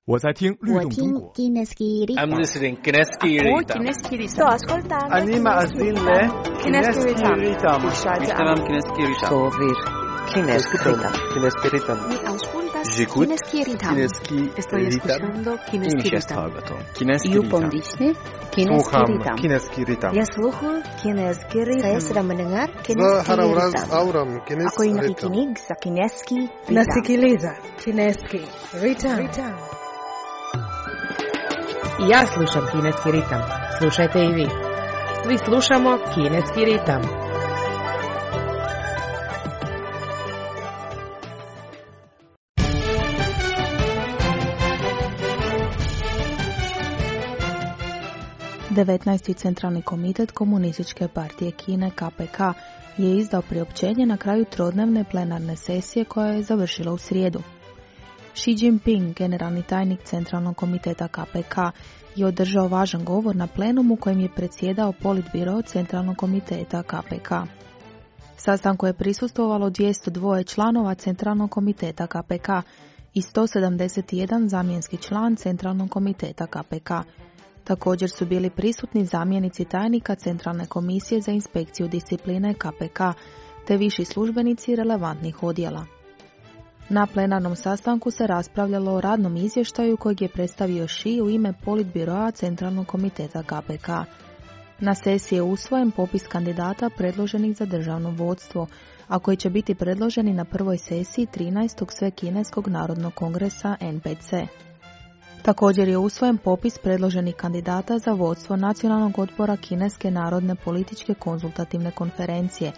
我在听律动中国。 I'm listening Kineski Ritam. Sto ascoltando Anima azile Kineski Ritam. Ishtaram Kineski Ritam. Sovir Kineski Ritam. Mi auscultas J'écoute Kineski Ritam. Estoy escuchando Kineski Ritam. Yupondisne Kineski Ritam. Kineski Ritam. Я слухаю Kineski Ritam. Saya sedang mendengar Za Kineski harawraz Ritam. auram Ako Kineski yung Ritam. nakikinig sa Kineski Ritam. Nasikiliza Kineski Ritam. Ja slušam kineski ritam. Slušajte i vi. Svi slušamo kineski ritam. Devetnaesti Centralni komitet Komunističke partije Kine KPK je izdao priopćenje na kraju trodnevne plenarne sesije koja je završila u srijedu. Xi Jinping, generalni tajnik Centralnog komiteta KPK, je održao važan govor na plenumu kojim je predsjedao Politbiro Centralnog komiteta KPK. Sastanku je prisustvovalo 202 članova Centralnog komiteta KPK i 171 zamjenski član Centralnog komiteta KPK. Također su bili prisutni zamjenici tajnika Centralne komisije za inspekciju discipline KPK te viši službenici relevantnih odjela. Na plenarnom sastanku se raspravljalo o radnom izvještaju kojeg je predstavio Xi u ime Politbiroa Centralnog komiteta KPK. Na sesiji je usvojen popis kandidata predloženih za državno vodstvo, a koji će biti predloženi na prvoj sesiji 13. Svekineskog narodnog kongresa NPC. Također je usvojen popis predloženih kandidata za vodstvo Nacionalnog odbora Kineske narodne političke konzultativne konferencije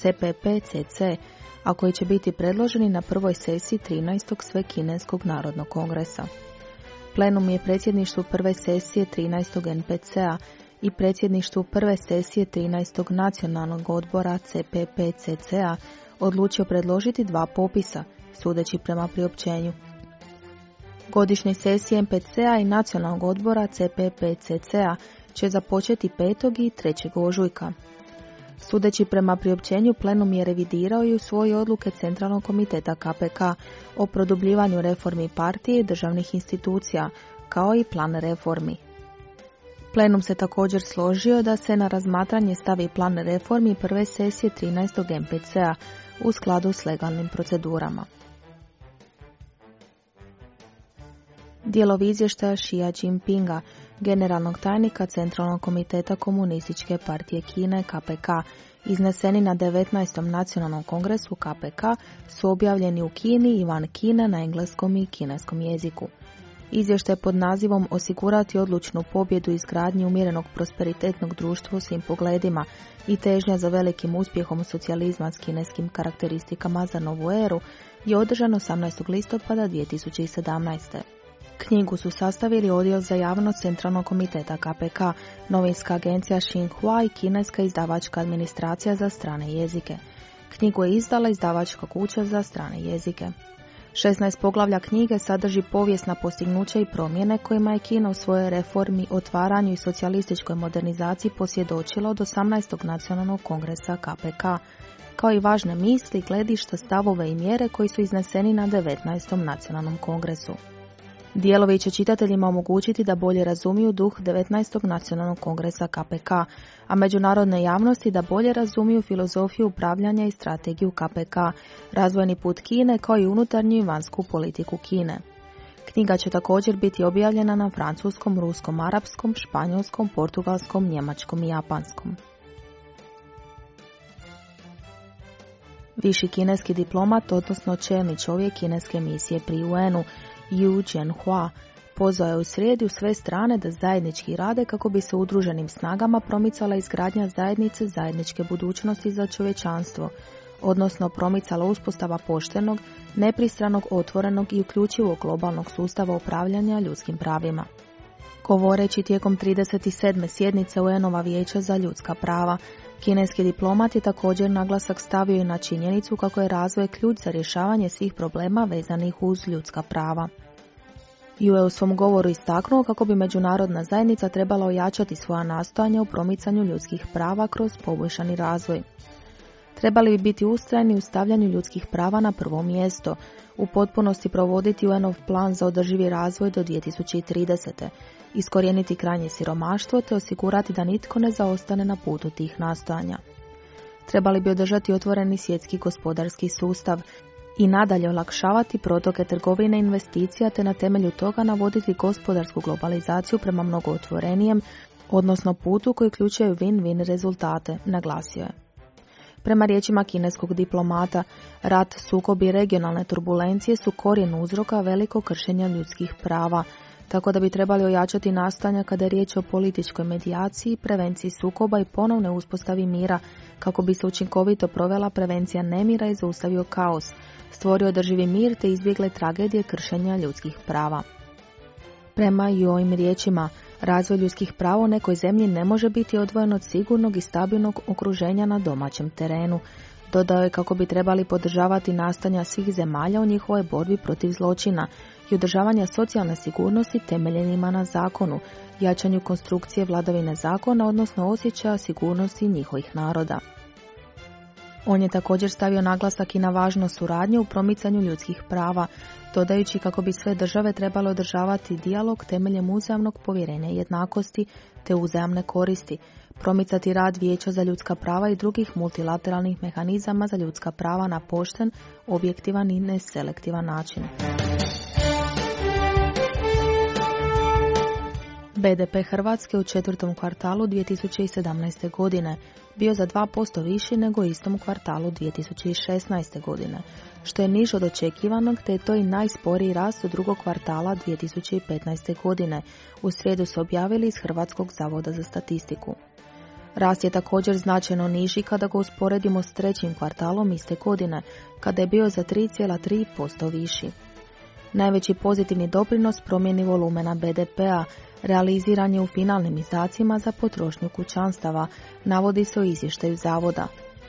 CPPCC, a koji će biti predloženi na prvoj sesiji 13. Svekineskog narodnog kongresa. Plenum je predsjedništvu prve sesije 13. NPC-a i predsjedništvu prve sesije 13. Nacionalnog odbora CPPCC-a odlučio predložiti dva popisa, sudeći prema priopćenju. Godišnje sesije NPC-a i Nacionalnog odbora CPPCC-a će započeti 5. i 3. ožujka. Sudeći prema priopćenju, plenum je revidirao i usvojio odluke Centralnog komiteta KPK o produbljivanju reformi partije i državnih institucija, kao i plan reformi. Plenum se također složio da se na razmatranje stavi plan reformi prve sesije 13. NPC-a u skladu s legalnim procedurama. Dijelovi izvještaja Xi Jinpinga, generalnog tajnika Centralnog komiteta Komunističke partije Kine KPK, izneseni na 19. nacionalnom kongresu KPK, su objavljeni u Kini i van Kine na engleskom i kineskom jeziku. Izvještaj pod nazivom Osigurati odlučnu pobjedu izgradnji umjerenog prosperitetnog društva u svim pogledima i težnja za velikim uspjehom socijalizma s kineskim karakteristikama za novu eru je održan 18. listopada 2017. Knjigu su sastavili Odjel za javnost Centralnog komiteta KPK, novinska agencija Xinhua i kineska izdavačka administracija za strane jezike. Knjigu je izdala izdavačka kuća za strane jezike. 16 poglavlja knjige sadrži povijesna postignuća i promjene kojima je Kina u svojoj reformi, otvaranju i socijalističkoj modernizaciji posvjedočila od 18. nacionalnog kongresa KPK, kao i važne misli, gledišta, stavove i mjere koji su izneseni na 19. nacionalnom kongresu. Dijelovi će čitateljima omogućiti da bolje razumiju duh 19. nacionalnog kongresa KPK, a međunarodne javnosti da bolje razumiju filozofiju upravljanja i strategiju KPK, razvojni put Kine kao i unutarnju i vanjsku politiku Kine. Knjiga će također biti objavljena na francuskom, ruskom, arapskom, španjolskom, portugalskom, njemačkom i japanskom. Viši kineski diplomat, odnosno čelni čovjek kineske misije pri UN-u, Yu Jianhua, pozvao je u srijedu sve strane da zajednički rade kako bi se udruženim snagama promicala izgradnja zajednice zajedničke budućnosti za čovječanstvo, odnosno promicala uspostava poštenog, nepristranog, otvorenog i uključivog globalnog sustava upravljanja ljudskim pravima. Govoreći tijekom 37. sjednice UN-ova vijeća za ljudska prava, kineski diplomat je također naglasak stavio i na činjenicu kako je razvoj ključ za rješavanje svih problema vezanih uz ljudska prava. Yu je u svom govoru istaknuo kako bi međunarodna zajednica trebala ojačati svoja nastojanja u promicanju ljudskih prava kroz poboljšani razvoj. Trebali bi biti ustrajni u stavljanju ljudskih prava na prvo mjesto, u potpunosti provoditi UN-ov plan za održivi razvoj do 2030. Iskorijeniti krajnje siromaštvo te osigurati da nitko ne zaostane na putu tih nastojanja. Trebali bi održati otvoreni svjetski gospodarski sustav i nadalje olakšavati protoke trgovine i investicija te na temelju toga navoditi gospodarsku globalizaciju prema mnogo otvorenijem, odnosno putu koji uključuje win-win rezultate, naglasio je. Prema riječima kineskog diplomata, rat, sukobi i regionalne turbulencije su korijen uzroka velikog kršenja ljudskih prava, tako da bi trebali ojačati nastojanja kada je riječ o političkoj medijaciji, prevenciji sukoba i ponovne uspostavi mira, kako bi se učinkovito provela prevencija nemira i zaustavio kaos, stvorio održivi mir te izbjegle tragedije kršenja ljudskih prava. Prema ovim riječima, razvoj ljudskih prava u nekoj zemlji ne može biti odvojen od sigurnog i stabilnog okruženja na domaćem terenu. Dodao je kako bi trebali podržavati nastojanja svih zemalja u njihovoj borbi protiv zločina i održavanja socijalne sigurnosti temeljenima na zakonu, jačanju konstrukcije vladavine zakona, odnosno osjećaja sigurnosti njihovih naroda. On je također stavio naglasak i na važnost suradnje u promicanju ljudskih prava, dodajući kako bi sve države trebale održavati dijalog temeljem uzajamnog povjerenja i jednakosti te uzajamne koristi, promicati rad Vijeća za ljudska prava i drugih multilateralnih mehanizama za ljudska prava na pošten, objektivan i neselektivan način. BDP Hrvatske u četvrtom kvartalu 2017. godine bio za 2% viši nego u istom kvartalu 2016. godine, što je niže od očekivanog, te je to i najsporiji rast od drugog kvartala 2015. godine, u srijedu su objavili iz Hrvatskog zavoda za statistiku. Rast je također značajno niži kada ga usporedimo s trećim kvartalom iste godine, kada je bio za 3,3% viši. Najveći pozitivni doprinos promjeni volumena BDP-a realiziran je u finalnim izdacima za potrošnju kućanstava, navodi se u izvještaju zavoda.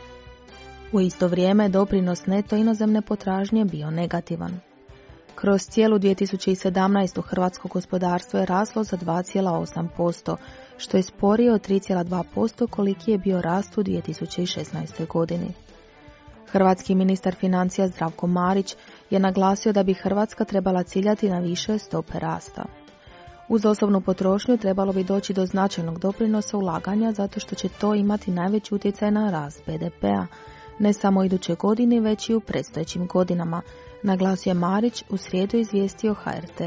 U isto vrijeme doprinos neto inozemne potražnje bio negativan. Kroz cijelu 2017. hrvatsko gospodarstvo je raslo za 2,8%, što je sporije od 3,2% koliki je bio rast u 2016. godini. Hrvatski ministar financija Zdravko Marić je naglasio da bi Hrvatska trebala ciljati na više stope rasta. Uz osobnu potrošnju trebalo bi doći do značajnog doprinosa ulaganja zato što će to imati najveći utjecaj na rast BDP-a, ne samo iduće godine, već i u predstojećim godinama, naglasio je Marić, u srijedu izvijestio HRT.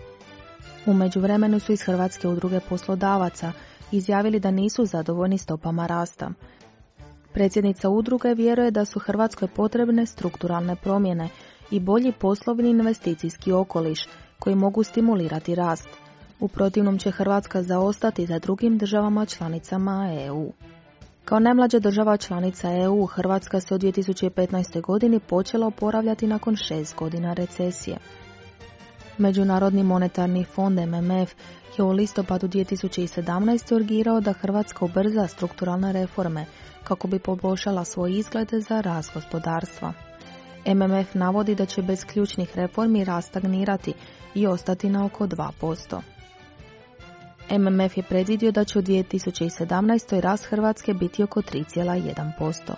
U međuvremenu su iz Hrvatske udruge poslodavaca izjavili da nisu zadovoljni stopama rasta. Predsjednica udruge vjeruje da su Hrvatskoj potrebne strukturalne promjene i bolji poslovni investicijski okoliš koji mogu stimulirati rast. U protivnom će Hrvatska zaostati za drugim državama članicama EU. Kao najmlađa država članica EU, Hrvatska se u 2015. godini počela oporavljati nakon 6 godina recesije. Međunarodni monetarni fond MMF je u listopadu 2017. urgirao da Hrvatska ubrza strukturalne reforme kako bi poboljšala svoje izglede za rast gospodarstva. MMF navodi da će bez ključnih reformi rast stagnirati i ostati na oko 2%. MMF je predvidio da će u 2017. rast Hrvatske biti oko 3,1%.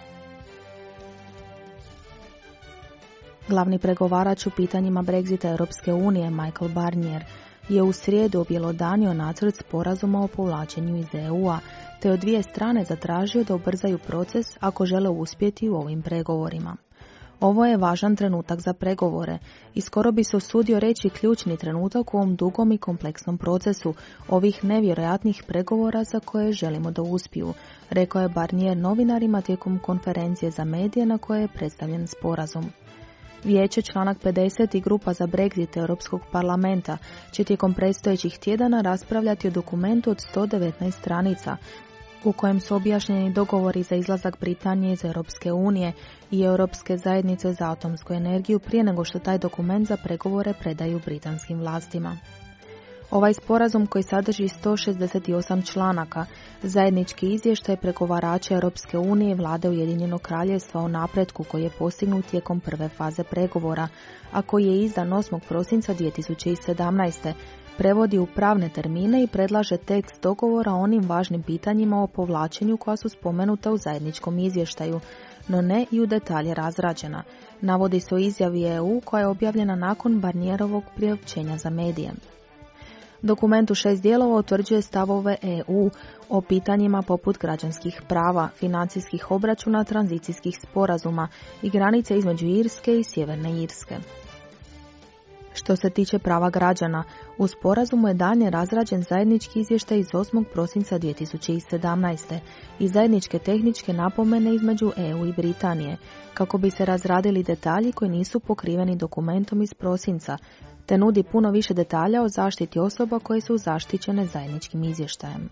Glavni pregovarač u pitanjima Brexita Europske unije, Michael Barnier, je u srijedu objelodanio nacrt sporazuma o povlačenju iz EU-a, te od dvije strane zatražio da ubrzaju proces ako žele uspjeti u ovim pregovorima. Ovo je važan trenutak za pregovore i skoro bi se usudio reći ključni trenutak u ovom dugom i kompleksnom procesu ovih nevjerojatnih pregovora za koje želimo da uspiju, rekao je Barnier novinarima tijekom konferencije za medije na kojoj je predstavljen sporazum. Vijeće, članak 50 i grupa za Brexit Europskog parlamenta će tijekom predstojećih tjedana raspravljati o dokumentu od 119 stranica, u kojem su objašnjeni dogovori za izlazak Britanije iz Europske unije i Europske zajednice za atomsku energiju prije nego što taj dokument za pregovore predaju britanskim vlastima. Ovaj sporazum, koji sadrži 168 članaka, zajednički izvještaj pregovarača Europske unije i vlade Ujedinjenog kraljevstva o napretku koji je postignut tijekom prve faze pregovora, a koji je izdan 8. prosinca 2017. prevodi u pravne termine i predlaže tekst dogovora o onim važnim pitanjima o povlačenju koja su spomenuta u zajedničkom izvještaju, no ne i u detalje razrađena, navodi se u izjavi EU koja je objavljena nakon Barnierovog priopćenja za medije. Dokument u 6 dijelova utvrđuje stavove EU o pitanjima poput građanskih prava, financijskih obračuna, tranzicijskih sporazuma i granice između Irske i Sjeverne Irske. Što se tiče prava građana, u sporazumu je dalje razrađen zajednički izvještaj iz 8. prosinca 2017. i zajedničke tehničke napomene između EU i Britanije, kako bi se razradili detalji koji nisu pokriveni dokumentom iz prosinca, te nudi puno više detalja o zaštiti osoba koje su zaštićene zajedničkim izvještajem.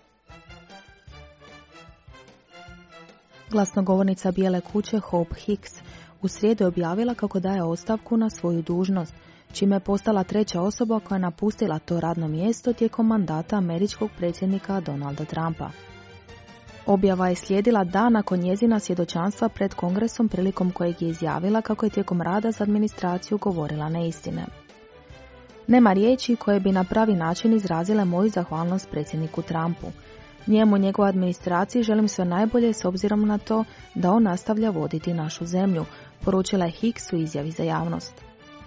Glasnogovornica Bijele kuće Hope Hicks u srijedu je objavila kako daje ostavku na svoju dužnost, čime je postala treća osoba koja je napustila to radno mjesto tijekom mandata američkog predsjednika Donalda Trumpa. Objava je slijedila dan nakon njezina svjedočanstva pred Kongresom prilikom kojeg je izjavila kako je tijekom rada za administraciju govorila neistine. Nema riječi koje bi na pravi način izrazile moju zahvalnost predsjedniku Trumpu. Njemu i njegovoj administraciji želim sve najbolje s obzirom na to da on nastavlja voditi našu zemlju, poručila je Hicks u izjavi za javnost.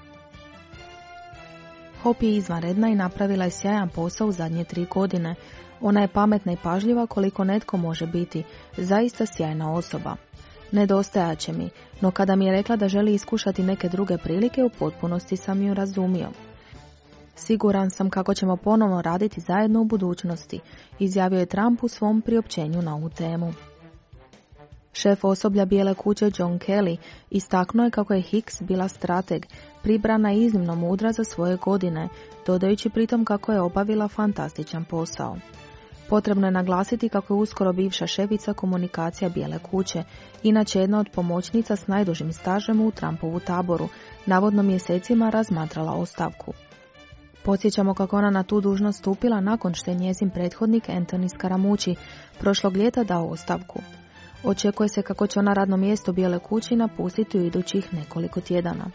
Hope je izvanredna i napravila je sjajan posao u zadnje 3 godine. Ona je pametna i pažljiva koliko netko može biti, zaista sjajna osoba. Nedostajat će mi, no kada mi je rekla da želi iskušati neke druge prilike, u potpunosti sam ju razumio. Siguran sam kako ćemo ponovno raditi zajedno u budućnosti, izjavio je Trump u svom priopćenju na ovu temu. Šef osoblja Bijele kuće John Kelly istaknuo je kako je Hicks bila strateg, pribrana i iznimno mudra za svoje godine, dodajući pritom kako je obavila fantastičan posao. Potrebno je naglasiti kako je uskoro bivša šefica komunikacija Bijele kuće, inače jedna od pomoćnica s najdužim stažem u Trumpovu taboru, navodno mjesecima razmatrala ostavku. Podsjećamo kako ona na tu dužnost stupila nakon što je njezin prethodnik Anthony Scaramucci prošlog ljeta dao ostavku. Očekuje se kako će ona radno mjesto Bijele kući napustiti u idućih nekoliko tjedana.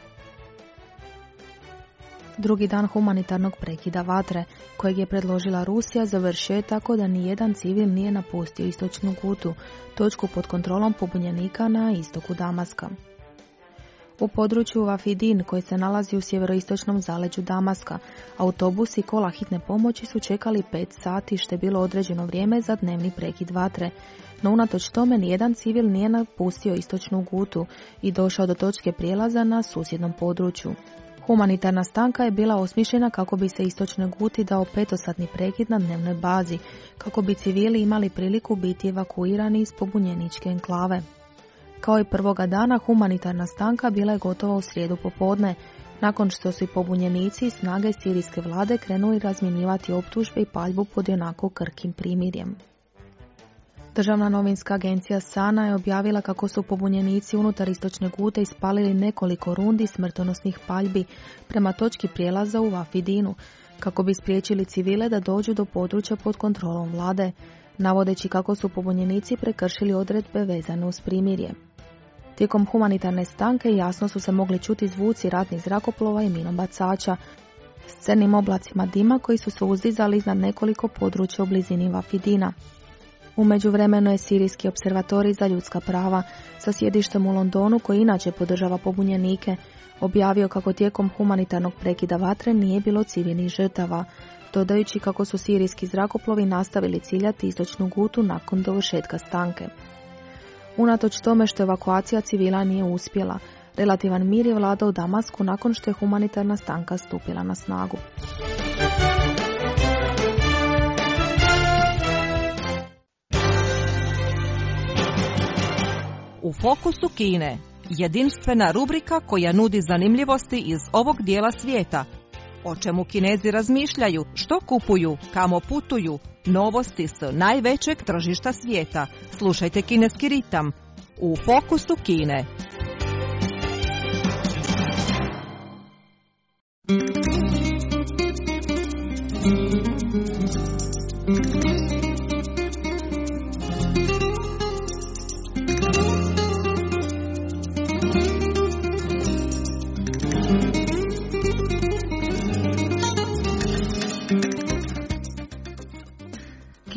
Drugi dan humanitarnog prekida vatre, kojeg je predložila Rusija, završio je tako da nijedan civil nije napustio istočnu Gutu, točku pod kontrolom pobunjenika na istoku Damaska. U području Vafidin, koji se nalazi u sjeveroistočnom zaleđu Damaska, autobusi i kola hitne pomoći su čekali 5 sati, što je bilo određeno vrijeme za dnevni prekid vatre, no unatoč tome nijedan civil nije napustio istočnu Gutu i došao do točke prijelaza na susjednom području. Humanitarna stanka je bila osmišljena kako bi se istočnoj Guti dao 5-satni prekid na dnevnoj bazi, kako bi civili imali priliku biti evakuirani iz pobunjeničke enklave. Kao i prvoga dana, humanitarna stanka bila je gotova u srijedu popodne, nakon što su i pobunjenici i snage sirijske vlade krenuli razmjenjivati optužbe i paljbu pod onako krhkim primirjem. Državna novinska agencija Sana je objavila kako su pobunjenici unutar istočne Gute ispalili nekoliko rundi smrtonosnih paljbi prema točki prijelaza u Vafidinu, kako bi spriječili civile da dođu do područja pod kontrolom vlade, navodeći kako su pobunjenici prekršili odredbe vezane uz primirje. Tijekom humanitarne stanke jasno su se mogli čuti zvuci ratnih zrakoplova i minobacača s crnim oblacima dima koji su se uzdizali iznad nekoliko područja u blizini Vafidina. U međuvremenu je Sirijski observatorij za ljudska prava sa sjedištem u Londonu, koji inače podržava pobunjenike, objavio kako tijekom humanitarnog prekida vatre nije bilo civilnih žrtava, dodajući kako su sirijski zrakoplovi nastavili ciljati istočnu Gutu nakon dovršetka stanke. Unatoč tome što evakuacija civila nije uspjela, relativan mir je vladao u Damasku nakon što je humanitarna stanka stupila na snagu. U fokusu Kine, jedinstvena rubrika koja nudi zanimljivosti iz ovog dijela svijeta. O čemu Kinezi razmišljaju, što kupuju, kamo putuju, novosti s najvećeg tržišta svijeta. Slušajte Kineski ritam u fokusu Kine.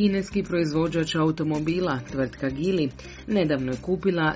Kineski proizvođač automobila, tvrtka Geely, nedavno je kupila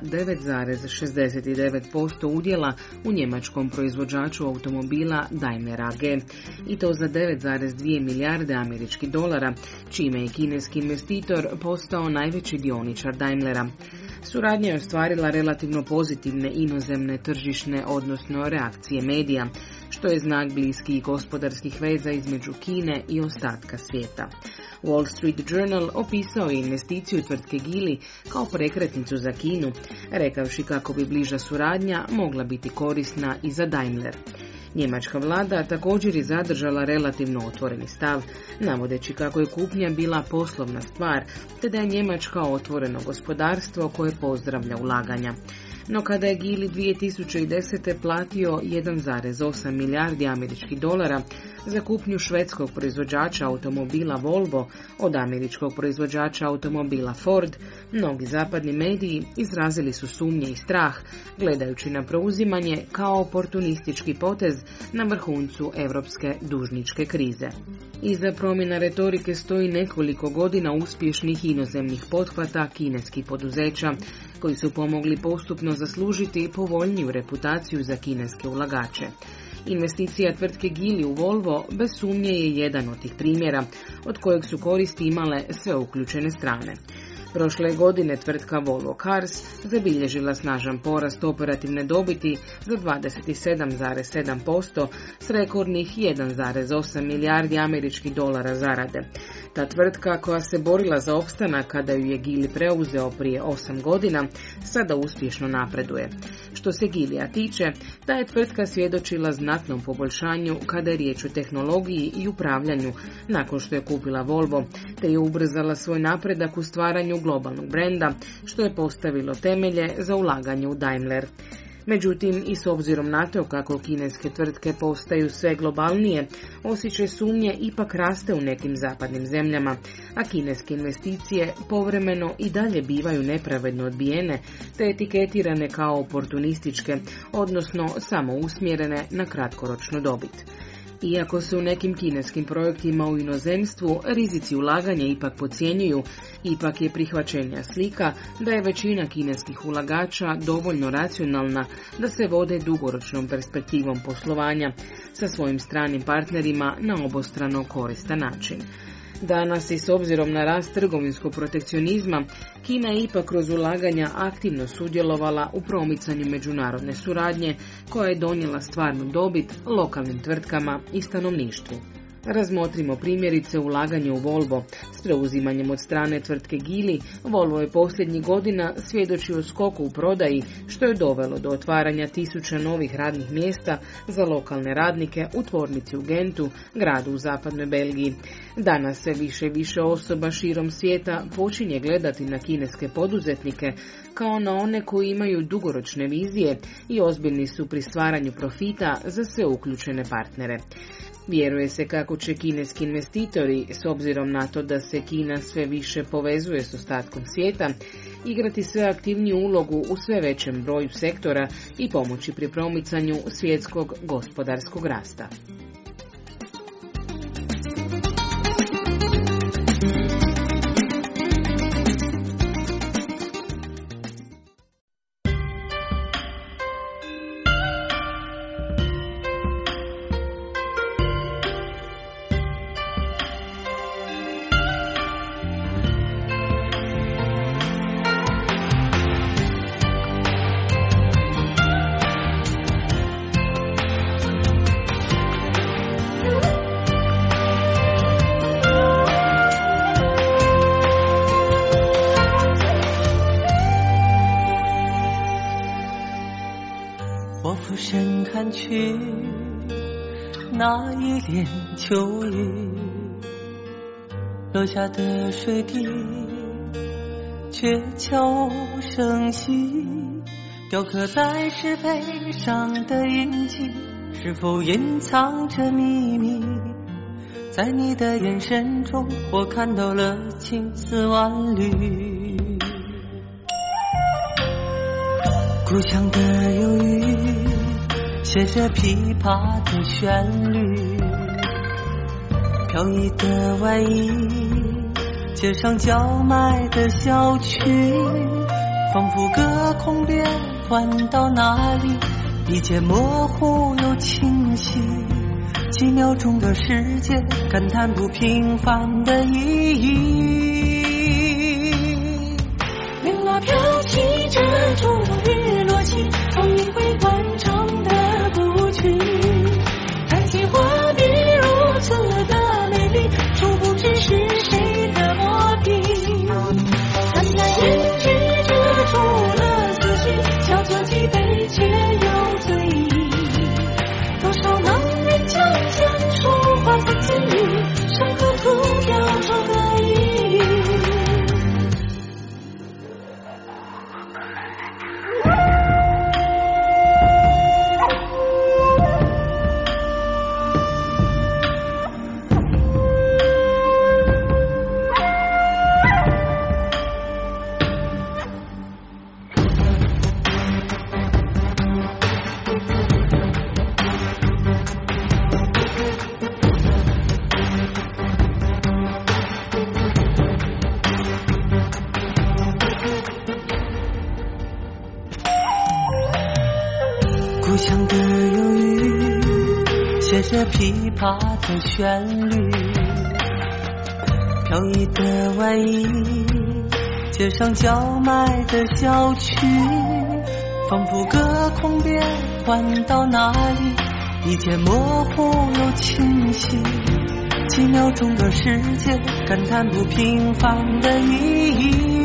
9,69% udjela u njemačkom proizvođaču automobila Daimler AG, i to za 9,2 milijarde američkih dolara, čime je kineski investitor postao najveći dioničar Daimlera. Suradnja je ostvarila relativno pozitivne inozemne tržišne, odnosno reakcije medija, što je znak bliskih gospodarskih veza između Kine i ostatka svijeta. Wall Street Journal opisao je investiciju tvrtke Geely kao prekretnicu za Kinu, rekavši kako bi bliža suradnja mogla biti korisna i za Daimler. Njemačka vlada također je zadržala relativno otvoreni stav, navodeći kako je kupnja bila poslovna stvar, te da je Njemačka otvoreno gospodarstvo koje pozdravlja ulaganja. No kada je Geely 2010. platio 1,8 milijardi američkih dolara za kupnju švedskog proizvođača automobila Volvo od američkog proizvođača automobila Ford, mnogi zapadni mediji izrazili su sumnje i strah, gledajući na preuzimanje kao oportunistički potez na vrhuncu europske dužničke krize. Iza promjena retorike stoji nekoliko godina uspješnih inozemnih pothvata kineskih poduzeća, koji su pomogli postupno zaslužiti povoljniju reputaciju za kineske ulagače. Investicija tvrtke Geely u Volvo bez sumnje je jedan od tih primjera, od kojeg su koristi imale sve uključene strane. Prošle godine tvrtka Volvo Cars zabilježila snažan porast operativne dobiti za 27,7% s rekordnih 1,8 milijardi američkih dolara zarade. Ta tvrtka, koja se borila za opstanak kada ju je Geely preuzeo prije 8 godina, sada uspješno napreduje. Što se Geelya tiče, ta je tvrtka svjedočila znatnom poboljšanju kada je riječ o tehnologiji i upravljanju nakon što je kupila Volvo, te je ubrzala svoj napredak u stvaranju globalnog brenda, što je postavilo temelje za ulaganje u Daimler. Međutim, i s obzirom na to kako kineske tvrtke postaju sve globalnije, osjećaj sumnje ipak raste u nekim zapadnim zemljama, a kineske investicije povremeno i dalje bivaju nepravedno odbijene te etiketirane kao oportunističke, odnosno samo usmjerene na kratkoročnu dobit. Iako se u nekim kineskim projektima u inozemstvu rizici ulaganja ipak podcjenjuju, ipak je prihvaćenja slika da je većina kineskih ulagača dovoljno racionalna da se vode dugoročnom perspektivom poslovanja sa svojim stranim partnerima na obostrano koristan način. Danas i s obzirom na rast trgovinskog protekcionizma, Kina je ipak kroz ulaganja aktivno sudjelovala u promicanju međunarodne suradnje koja je donijela stvarnu dobit lokalnim tvrtkama i stanovništvu. Razmotrimo primjerice ulaganje u Volvo. S preuzimanjem od strane tvrtke Geely, Volvo je posljednjih godina svjedočio skoku u prodaji, što je dovelo do otvaranja 1000 novih radnih mjesta za lokalne radnike u tvornici u Gentu, gradu u zapadnoj Belgiji. Danas se više i više osoba širom svijeta počinje gledati na kineske poduzetnike kao na one koji imaju dugoročne vizije i ozbiljni su pri stvaranju profita za sve uključene partnere. Vjeruje se kako će kineski investitori, s obzirom na to da se Kina sve više povezuje s ostatkom svijeta, igrati sve aktivniju ulogu u sve većem broju sektora i pomoći pri promicanju svjetskog gospodarskog rasta. 那一帘秋雨，落下的水滴，却悄无声息，雕刻在石碑上的印记，是否隐藏着秘密？在你的眼神中，我看到了千丝万缕。故乡的忧郁，写着琵琶的旋律，飘逸的外衣街上叫卖的小曲，仿佛隔空边传到哪里，一切模糊又清晰。几秒钟的时间，感叹不平凡的意义。铃儿飘起遮住日落起，风一回惯常的舞曲。看见画面如此的美丽，殊不知是谁的魔笔。淡淡胭脂遮住了思绪，小酒几杯却有醉意。多少盲人将将说话三字语，伤口涂掉手的意义。故乡的忧郁，写着琵琶的旋律，飘逸的外衣，街上叫卖的小曲，仿佛隔空边传到哪里，一切模糊又清晰。几秒钟的时间，感叹不平凡的意义。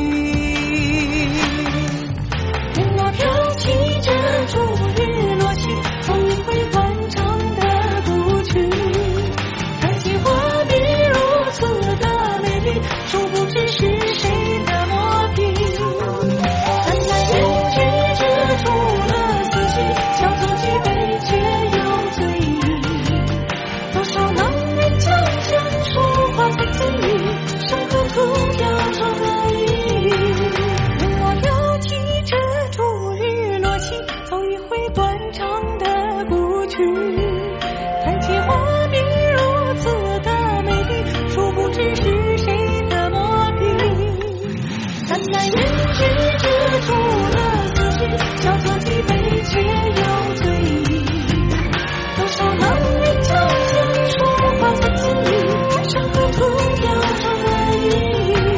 铃儿飘起遮住日落起，风一回惯常的舞曲。看见画面如此的美丽，殊不知是谁的魔笔。淡淡胭脂遮住了思绪，小酒几杯却有醉意。多少狼人将将说话三字语，伤口涂掉手的意义。铃儿飘起遮住日落起，走一回惯常的舞曲。看见画面如此的美丽，殊不知是谁的魔笔。淡淡胭脂遮住了思绪，小酒几杯却有醉意。多少狼人将将说话三字语，伤口涂掉手的意义。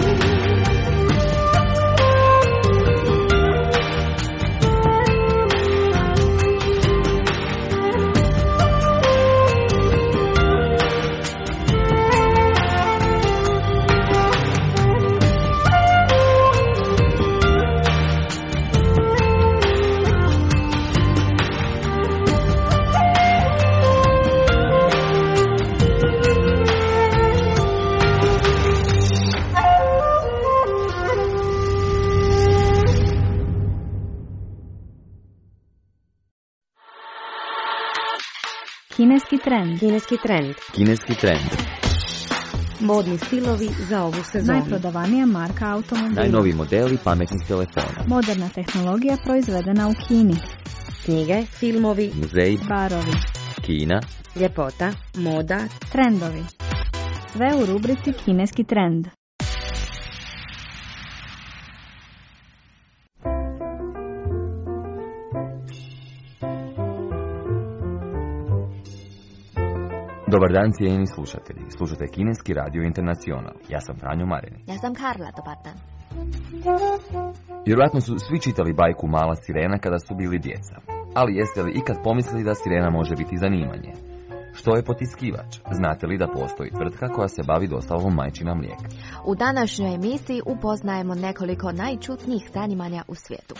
Kineski trend. Kineski trend. Kineski trend. Modni stilovi za ovu sezonu. Najprodavanija marka automobila. Najnoviji modeli pametnih telefona. Moderna tehnologija proizvedena u Kini. Knjige, filmovi, Muzeji, barovi, Kina, ljepota, moda, trendovi. Sve u rubrici Kineski trend. Dobar dan cijenjeni slušatelji. Slušate Kineski radio Internacional. Ja sam Franjo Mareni. Ja sam Karla, dobar dan. Vjerojatno su svi čitali bajku Mala sirena kada su bili djeca. Ali jeste li ikad pomislili da sirena može biti zanimanje? Što je potiskivač? Znate li da postoji tvrtka koja se bavi dostavom majčina mlijeka? U današnjoj emisiji upoznajemo nekoliko najčudnijih zanimanja u svijetu.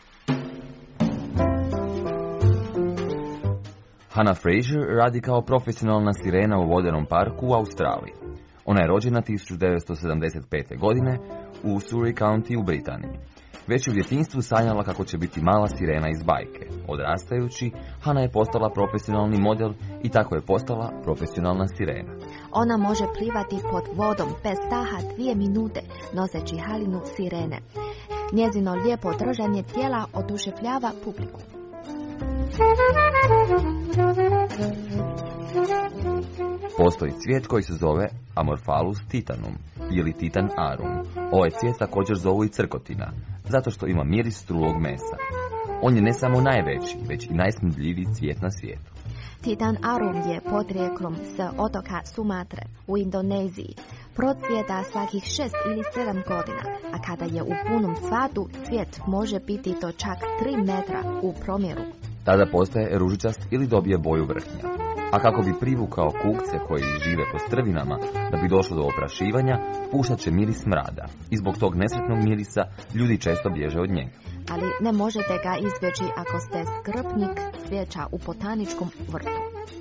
Hannah Fraser radi kao profesionalna sirena u vodenom parku u Australiji. Ona je rođena 1975. godine u Surrey County u Britaniji. Već u djetinjstvu sanjala kako će biti mala sirena iz bajke. Odrastajući, Hannah je postala profesionalni model i tako je postala profesionalna sirena. Ona može plivati pod vodom bez daha 2 minute, noseći haljinu sirene. Njezino lijepo držanje tijela oduševljava publiku. Postoji cvijet koji se zove Amorphalus titanum ili titan arum. Ovaj cvijet također zovu i crkotina, zato što ima miris trulog mesa. On je ne samo najveći, već i najsmrdljiviji cvijet na svijetu. Titan arum je podrijeklom s otoka Sumatre u Indoneziji. Procvjeta svakih 6 ili 7 godina, a kada je u punom cvatu, cvijet može biti do čak 3 metra u promjeru. Tada postaje ružičast ili dobije boju vrhnja. A kako bi privukao kukce koji žive po strvinama, da bi došlo do oprašivanja, puštat će miris smrada. I zbog tog nesretnog mirisa ljudi često bježe od njega. Ali ne možete ga izbjeći ako ste skrbnik cvijeća u botaničkom vrtu.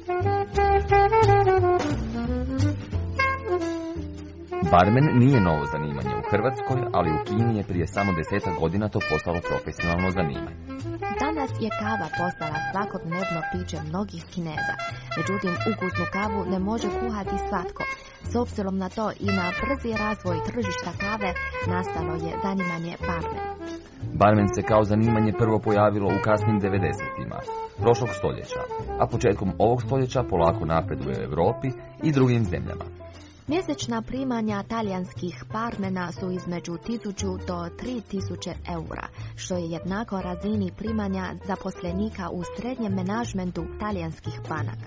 Barmen nije novo zanimanje u Hrvatskoj, ali u Kini je prije samo 10 godina to postalo profesionalno zanimanje. Danas je kava postala svakodnevno piće mnogih Kineza. Međutim, ukusnu kavu ne može kuhati svatko. S obzirom na to i na brzi razvoj tržišta kave nastalo je zanimanje barmen. Barmen se kao zanimanje prvo pojavilo u kasnim 90-ima prošlog stoljeća, a početkom ovog stoljeća polako napreduje u Europi i drugim zemljama. Mjesečna primanja talijanskih barmena su između 1000 do 3000 eura, što je jednako razini primanja zaposlenika u srednjem menadžmentu talijanskih banaka.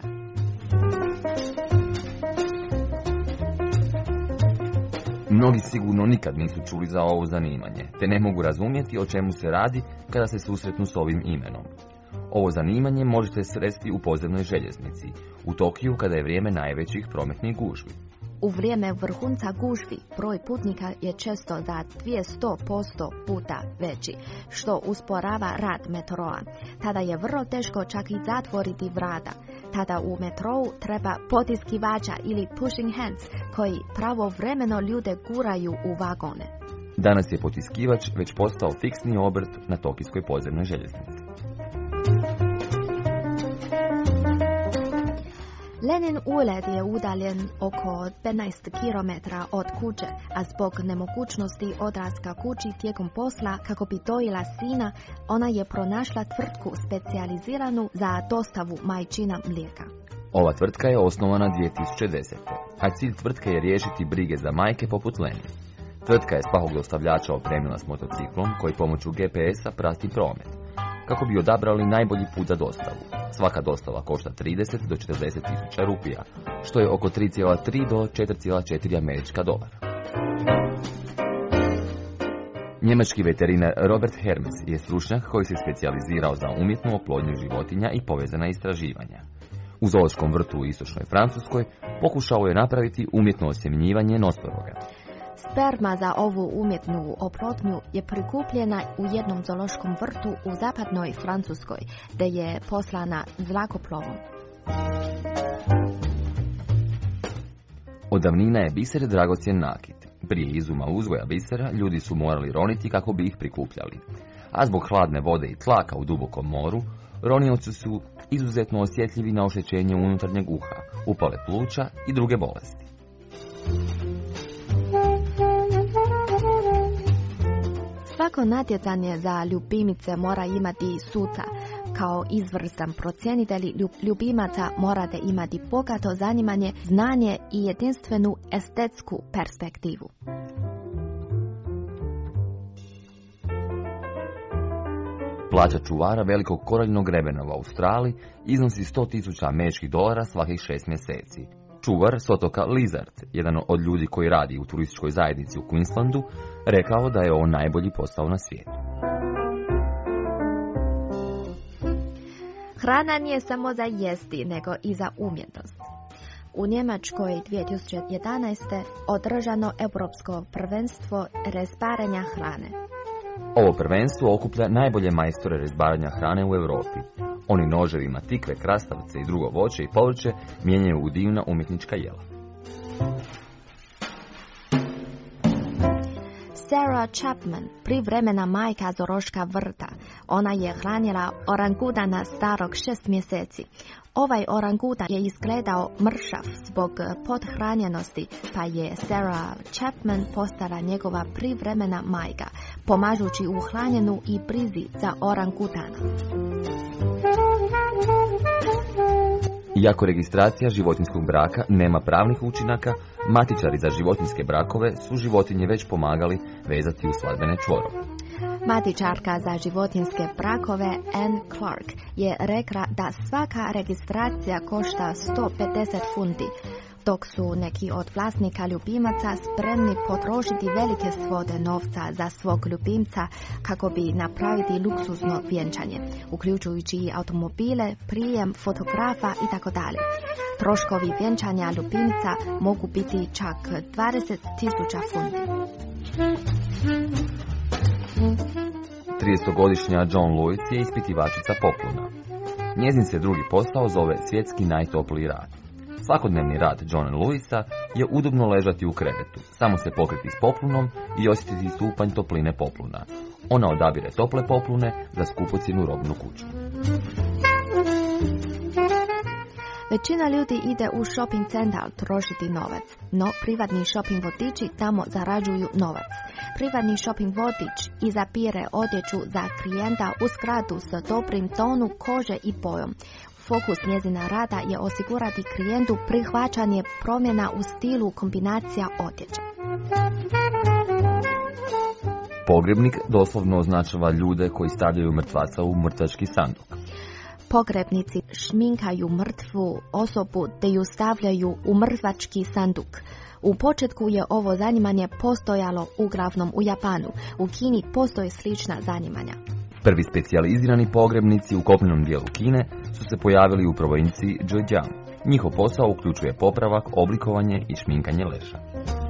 Mnogi sigurno nikad nisu čuli za ovo zanimanje, te ne mogu razumjeti o čemu se radi kada se susretnu s ovim imenom. Ovo zanimanje možete sresti u podzemnoj željeznici, u Tokiju kada je vrijeme najvećih prometnih gužvi. U vrijeme vrhunca gužvi broj putnika je često za 200% puta veći, što usporava rad metroa. Tada je vrlo teško čak i zatvoriti vrata. Tada u metrou treba potiskivača ili pushing hands koji pravovremeno ljude guraju u vagone. Danas je potiskivač već postao fiksni obrt na tokijskoj podzemnoj željeznici. Lenin ured je udaljen oko 15 km od kuće, a zbog nemogućnosti odlaska kući tijekom posla kako bi dojila sina, ona je pronašla tvrtku specijaliziranu za dostavu majčina mlijeka. Ova tvrtka je osnovana 2010. a cilj tvrtke je riješiti brige za majke poput Lenin. Tvrtka je svakog dostavljača opremila s motociklom koji pomoću GPS-a prati promet, kako bi odabrali najbolji put za dostavu. Svaka dostava košta 30 do 40 tisuća rupija, što je oko 3,3 do 4,4 američka dolara. Njemački veterinar Robert Hermes je stručnjak koji se specijalizirao za umjetnu oplodnju životinja i povezana istraživanja. U zoološkom vrtu u istočnoj Francuskoj pokušao je napraviti umjetno osjemnjivanje nosoroga. Sperma za ovu umjetnu oplodnju je prikupljena u jednom zoološkom vrtu u zapadnoj Francuskoj, gdje je poslana zrakoplovom. Od davnina je biser dragocjen nakit. Prije izuma uzgoja bisera ljudi su morali roniti kako bi ih prikupljali. A zbog hladne vode i tlaka u dubokom moru, ronioci su izuzetno osjetljivi na oštećenje unutarnjeg uha, upale pluća i druge bolesti. Svako natjecanje za ljubimice mora imati suca. Kao izvrstan procjenitelj ljubimaca morate imati bogato zanimanje, znanje i jedinstvenu estetsku perspektivu. Plaća čuvara velikog koraljnog grebena u Australiji iznosi $100,000 svakih 6 mjeseci. Čuvar s otoka Lizard, jedan od ljudi koji radi u turističkoj zajednici u Queenslandu, rekao da je on najbolji posao na svijetu. Hrana nije samo za jesti, nego i za umjetnost. U Njemačkoj 2011. održano europsko prvenstvo rezbarenja hrane. Ovo prvenstvo okuplja najbolje majstore rezbaranja hrane u Europi. Oni noževima tikve, krastavce i drugo voće i povrće mijenjaju u divna umjetnička jela. Sarah Chapman, privremena majka zoološka vrta. Ona je hranila orangutana starog 6 mjeseci. Ovaj orangutan je izgledao mršav zbog pothranjenosti, pa je Sarah Chapman postala njegova privremena majka, pomažući u hranjenju i brizi za orangutana. Iako registracija životinjskog braka nema pravnih učinaka, matičari za životinjske brakove su životinje već pomagali vezati u svadbene čvorove. Matičarka za životinjske brakove Anne Clark je rekla da svaka registracija košta 150 funti, dok su neki od vlasnika ljubimaca spremni potrošiti velike svote novca za svog ljubimca kako bi napravili luksuzno vjenčanje, uključujući i automobile, prijem, fotografa itd. Troškovi vjenčanja ljubimca mogu biti čak 20.000 funti. 30-godišnja John Lewis je ispitivačica popluna. Njezin se drugi posao zove svjetski najtopliji rad. Svakodnevni rad Johna Lewisa je udobno ležati u krevetu, samo se pokriti s poplunom i osjetiti stupanj topline popluna. Ona odabire tople poplune za skupocjenu robnu kuću. Većina ljudi ide u shopping centar trošiti novac, no privatni shopping vodiči tamo zarađuju novac. Privatni shopping vodič izabire odjeću za klijenta u skladu s dobrim tonu kože i bojom. Fokus njezina rada je osigurati klijentu prihvaćanje promjena u stilu kombinacija odjeća. Pogrebnik doslovno označava ljude koji stavljaju mrtvaca u mrtvački sanduk. Pogrebnici šminkaju mrtvu osobu te ju stavljaju u mrtvački sanduk. U početku je ovo zanimanje postojalo uglavnom u Japanu. U Kini postoje slična zanimanja. Prvi specijalizirani pogrebnici u kopnenom dijelu Kine su se pojavili u provinciji Zhejiang. Njihov posao uključuje popravak, oblikovanje i šminkanje leža.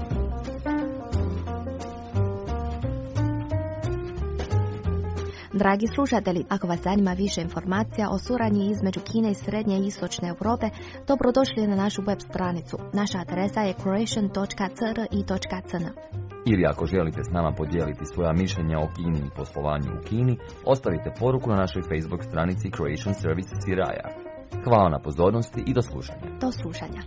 Dragi slušatelji, ako vas zanima više informacija o suradnji između Kine i Srednje i Istočne Europe, dobrodošli na našu web stranicu. Naša adresa je croatian.cri.cn. Ili ako želite s nama podijeliti svoja mišljenja o Kini i poslovanju u Kini, ostavite poruku na našoj Facebook stranici Croatian Services Siraja. Hvala na pozornosti i do slušanja. Do slušanja.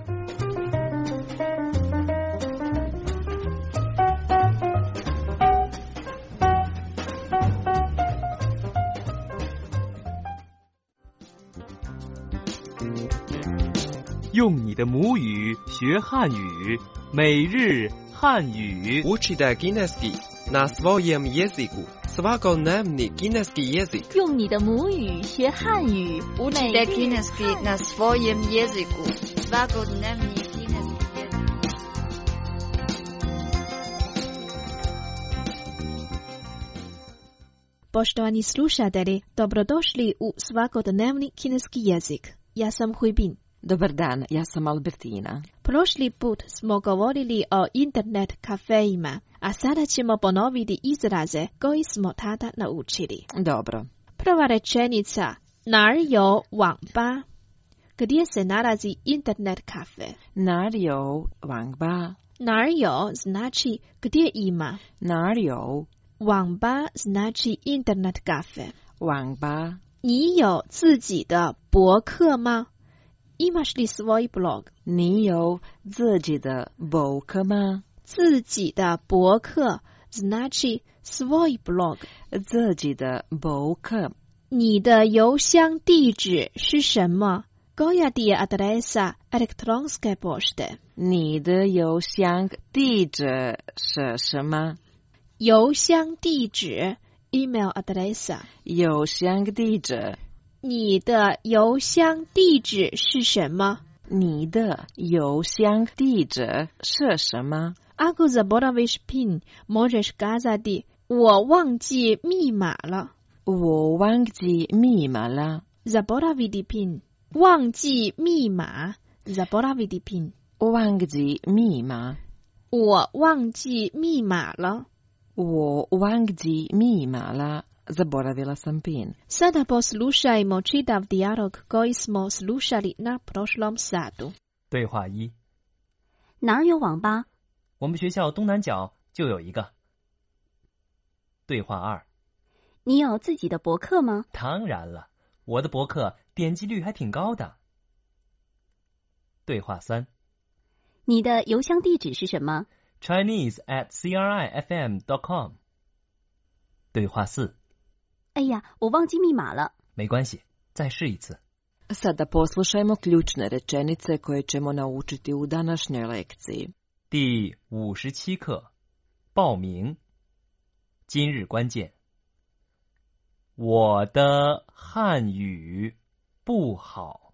用你的母语学汉语，每日汉语。 Učite kineski na svojem jeziku. Svakodnevni kineski jezik. 用你的母语学汉语， Učite kineski na svojem jeziku. Svakodnevni kineski jezik. Poštovani slušatelji, dobrodošli u svakodnevni kineski jezik. Ja sam Huibin. Dobar dan, ja sam Albertina. Prošli put smo govorili o internet kafeima, a sada ćemo ponoviti izraze koji smo tada naučili. Dobro. Prva rečenica, 哪儿有网吧? Gdje se nalazi internet kafe? 哪儿有网吧? 哪儿有 znači gdje ima. 哪儿有网吧 znači internet kafe. 网吧. 你有自己的博客吗? Imaš li svoj blog? 你有自己的博客吗? 自己的博客 znači svoj blog. 自己的博客. 你的邮箱地址是什么? Koja ti je adresa elektronske pošte? 你的邮箱地址是什么? 邮箱地址 email adresa. 邮箱地址. 你的邮箱地址是什么? 你的邮箱地址是什么? Ako zaboraviš PIN, možeš kazati 我忘记密码了。 我忘记密码了。 Zaboraviti PIN. 忘记密码。Zaboraviti PIN. 忘记密码。 我忘记密码了。 我忘记密码了。Zaboravila sam PIN. Sada poslušajmo čitav dijalog koji smo slušali na prošlom satu. 对话一： 哪儿有网吧？ 我们学校东南角就有一个。对话二： 你有自己的博客吗？ 当然了，我的博客点击率还挺高的。对话三： 你的邮箱地址是什么？ Chinese@crifm.com。对话四： 哎呀，我忘记密码了。 没关系，再试一次。 Sada poslušajmo ključne rečenice koje ćemo naučiti u današnjoj lekciji. 第57课报名今日关键我的汉语不好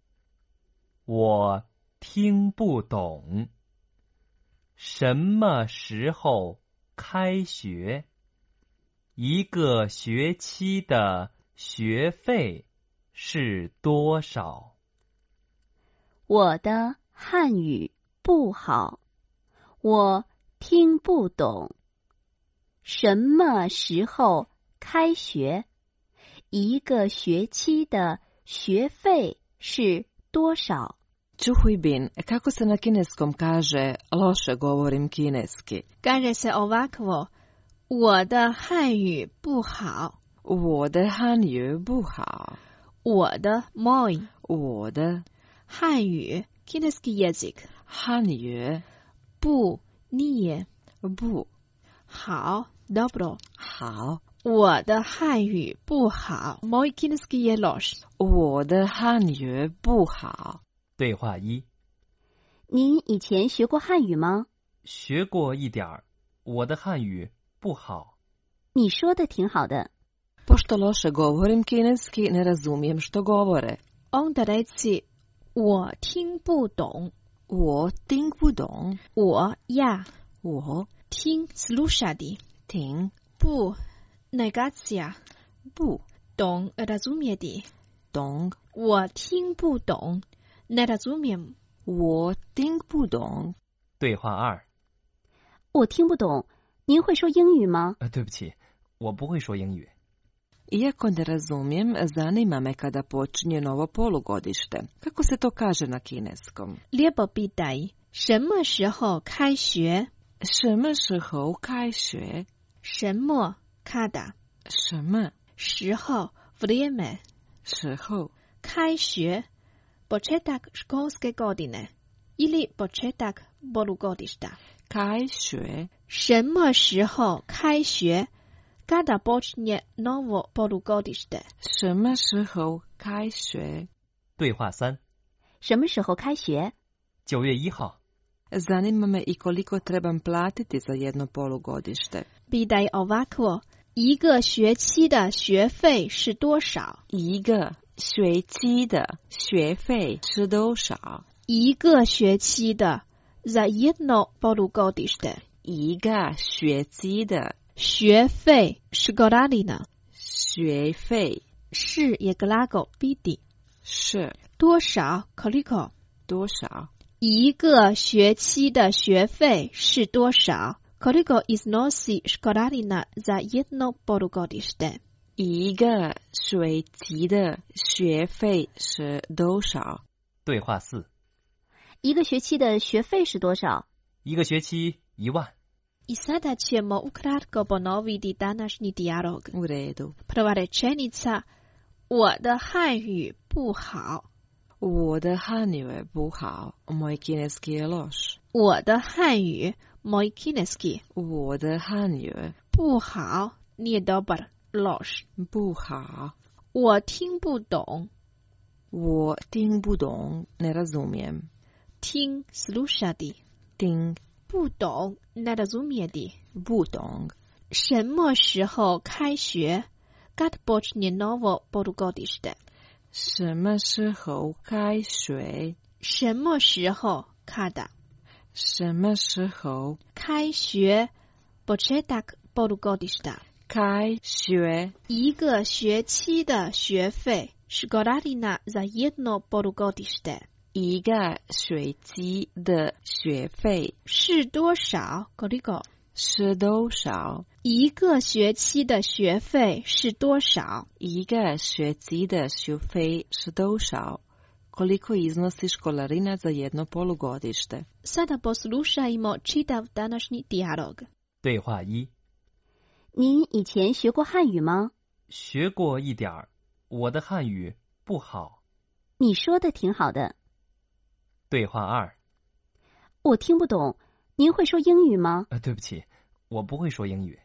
我听不懂什么时候开学一个学期的学费是多少我的汉语不好我听不懂什么时候开学一个学期的学费是多少 Čuhuj bin, kako se na kineskom kaže loše govorim kineski? Kaže se ovakvo, 我的汉语不好。 我的汉语不好。 我的 moj。 我的汉语 kineski jezik。 汉语不 nije。 不好 dobro。 好。 我的汉语不好。moj kineski je loš。 我的汉语不好。 对话一： 您以前学过汉语吗？ 学过一点儿，我的汉语不好。 你说的挺好的。 Pošto loše govorim kineski, ne razumijem što govore. Onda reci 我听不懂。 我听不懂。 我 ja。 我听 slušati。 听不 negacija。 不懂 razumjeti。 懂我听不懂。Ne razumijem。 我听不懂。 对话二： 我听不懂，您会说英语吗？ 对不起，我不会说英语。 Iako ne razumijem, zanima me kada počinje novo polugodište. Kako se to kaže na kineskom? Lijepo pitaj, 什么时候开学？ 什么时候开学？ 什么 kada？ 什么时候 vrijeme？ 时候开学 početak školske godine ili početak polugodišta。 开学什么时候开学 kada počinje novo polugodište？ 什么时候开学？ 对话三： 什么时候开学 ？9月1号。 Zanima me i koliko trebam platiti za jedno polugodište. Pitaj ovako, 一个学期的学费是多少？ 一个学期的学费是多少？ 一个学期的 za jedno polugodište。 一个学期的学费 školarina。 学费是 je glagol biti。 是多少 koliko？ 多少？ 一个学期的学费是多少 ？Koliko iznosi školarina za jedno polugodište？ 一个学期的学费是多少？ 对话四： 一个学期的学费是多少？ 一个学期1万。 I sada ćemo ukratko ponoviti današnji dijalog. U redu. Prva rečenica, 我的汉语不好。 我的汉语不好 moj kineski je loš。 我的汉语 moj kineski。 我的汉语不好 nije dobar loš。 不好。 我听不懂。 我听不懂 ne razumijem。 听 slušati。 听不懂 ne razumjeti。 不懂。 什么时候开学 kad počinje novo polugodište？ 什么时候开学？ 什么时候 kada？ 什么时候开学 početak polugodišta？ 开学一个学期的学费 školarina za jedno polugodište。 一个学期的学费是多少 koliko？ 是多少？ 一个学期的学费是多少？ 一个学期的学费是多少？ Koliko iznosi školarina za jedno polugodište? Sada poslušajmo čitav današnji dijalog. 对话一： 您以前学过汉语吗？ 学过一点儿，我的汉语不好。 你说的挺好的。 对话二： 我听不懂，您会说英语吗？ 对不起，我不会说英语。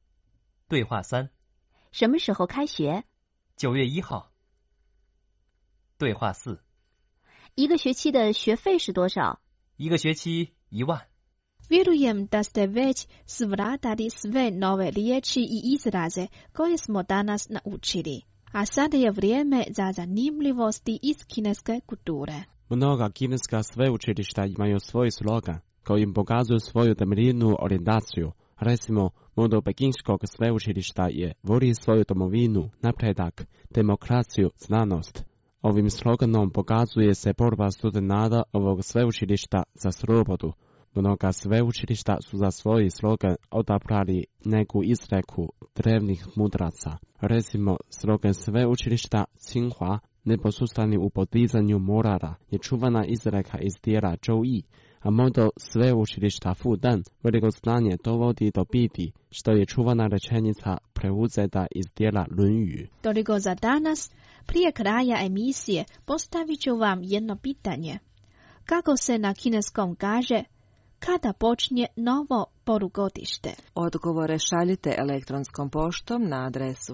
对话三： 什么时候开学？ 9月1号。 对话4。 一个学期的学费是多少？ 一个学期1万。 Vjerujem da ste već svladali sve nove riječi i izraze koje smo danas naučili, a sada je vrijeme za zanimljivosti iz kineske kulture. Mnoga kineska sveučilišta imaju svoj slogan kojim pokazuju svoju temeljnu orijentaciju. Recimo, moto pekinškog sveučilišta je voli svoju domovinu, napredak, demokraciju, znanost. Ovim sloganom pokazuje se borba studenata ovog sveučilišta za slobodu. Mnoga sveučilišta su za svoj slogan odabrali neku izreku drevnih mudraca. Recimo, slogan sveučilišta Tsinghua, neposustani u podizanju morala, je čuvana izreka iz dijela Zhou Yi, a moto sveučilišta Fudan, veliko znanje dovodi do biti, što je čuvana rečenica preuzeta iz dijela Lunyu. Toliko za danas. Prije kraja emisije postavit ću vam jedno pitanje. Kako se na kineskom kaže kada počinje novo polugodište? Odgovore šaljite elektronskom poštom na adresu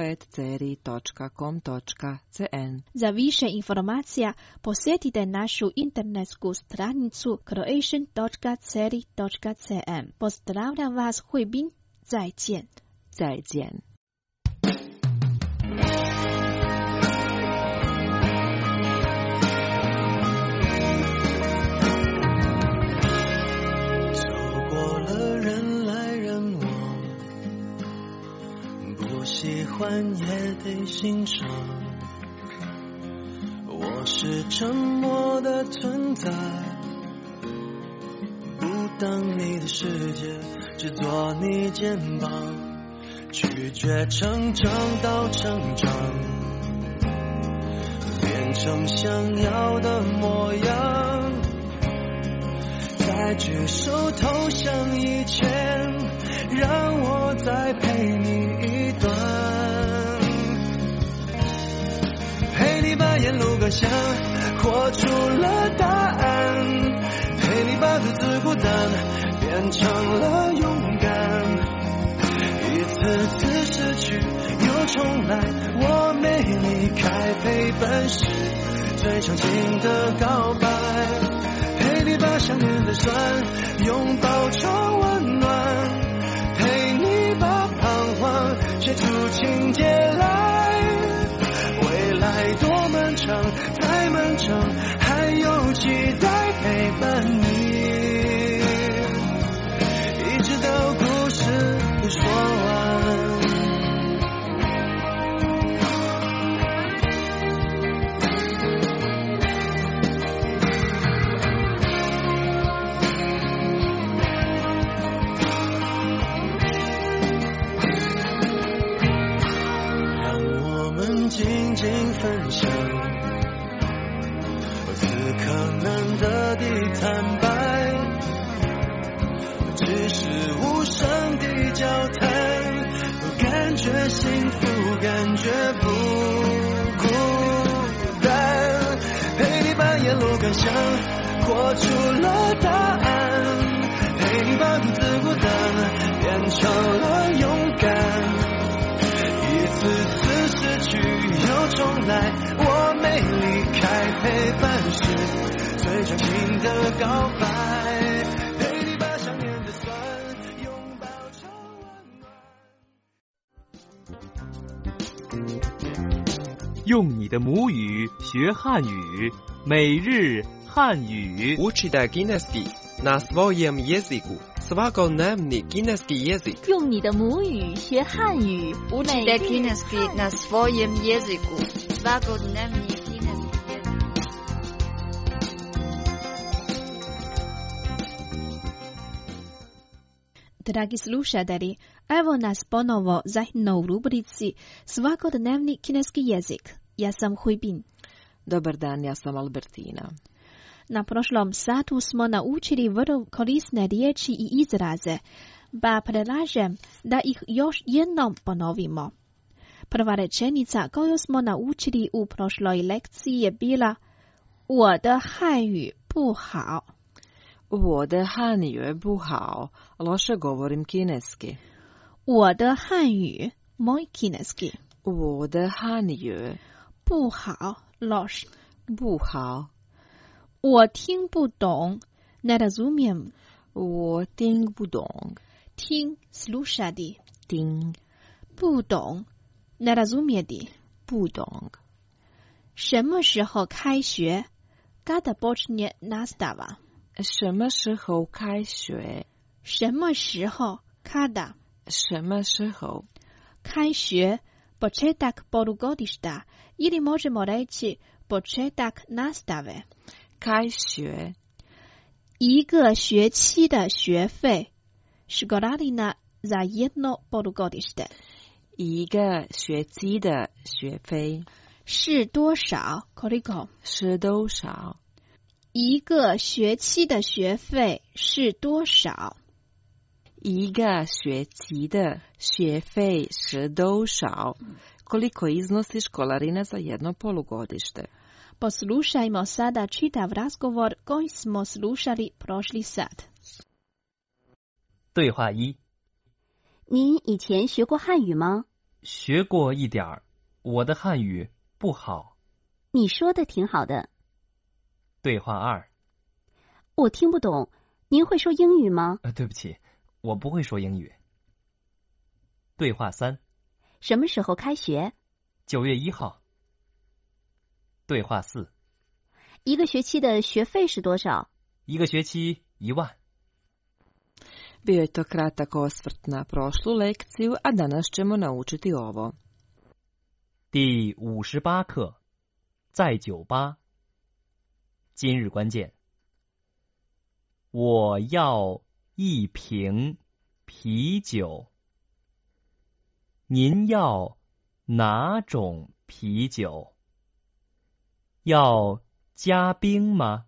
croat@ceri.com.cn. Za više informacija posjetite našu internetsku stranicu croatian.ceri.cn. Pozdravljam vas, Hui Bin. 再见。 再见。 喜欢也得欣赏，我是沉默的存在，不当你的世界，只做你肩膀，拒绝成长到成长，变成想要的模样，在举手投降以前，让我再陪你一段，陪你把沿路感想活出了答案，陪你把独自孤单变成了勇敢，一次次失去又重来，我没离开陪伴是最长情的告白，陪你把想念的酸拥抱成温暖，陪你把彷徨写出情节来，未来多漫长太漫长，还有期待陪伴你，一直到故事都说完。静静分享，此刻难得的坦白，只是无声的交谈，感觉幸福，感觉不孤单，陪你把沿路感想活出了答案，陪你把独自孤单变成了勇敢，一次次失去又重来，我没离开陪伴是最长情的告白，陪你把想念的酸拥抱成温暖。 用你的母语学汉语，每日汉语。 Učite kineski na svojem jeziku. Svakodnevni kineski jezik. 用你的母语学汉语。 Učite kineski na svojem jeziku. Svakodnevni kineski jezik. Dragi slušatelji, evo nas ponovo zajedno u rubrici Svakodnevni kineski jezik. Ja sam Hui Bin. Dobar dan, ja sam Albertina. Na prošlom satu smo naučili vrlo korisne riječi i izraze, pa predlažem da ih još jednom ponovimo. Prva rečenica koju smo naučili u prošloj lekciji je bila 我的汉语不好。 我的汉语不好, loše govorim kineski. 我的汉语 moj kineski. 我的汉语不好 loš. 不好。 我听不懂 ne razumiem. 我听不懂。 听 slušati. 听。 不懂 ne razumjeti. 不懂。 什么时候开学 kada počinje nastava. 什么时候开学？ 什么时候 kada. 什么时候？ 开学 početak polugodišta ili možemo reći početak nastave. 开学。 一个学期的学费 školarina za jedno polugodište. 一个学期的学费是多少 koliko? 是多少？ 一个学期的学费是多少？ 一个学期的学费是多少？ Koliko iznosi školarina za jedno polugodište? Poslušajmo sada čitav razgovor koji smo slušali prošli sat. 对话一： 您以前学过汉语吗？ 学过一点儿，我的汉语不好。 你说的挺好的。 对话二： 我听不懂，您会说英语吗？ 对不起，我不会说英语。对话三： 什么时候开学 ？9月1号。对话四： 一个学期的学费是多少？ 一个学期1万。 Bio je to kratak osvrt na prošlu lekciju, a danas ćemo naučiti ovo. 第58课，在酒吧。今日关键：我要一瓶啤酒。您要哪种啤酒？要加冰吗？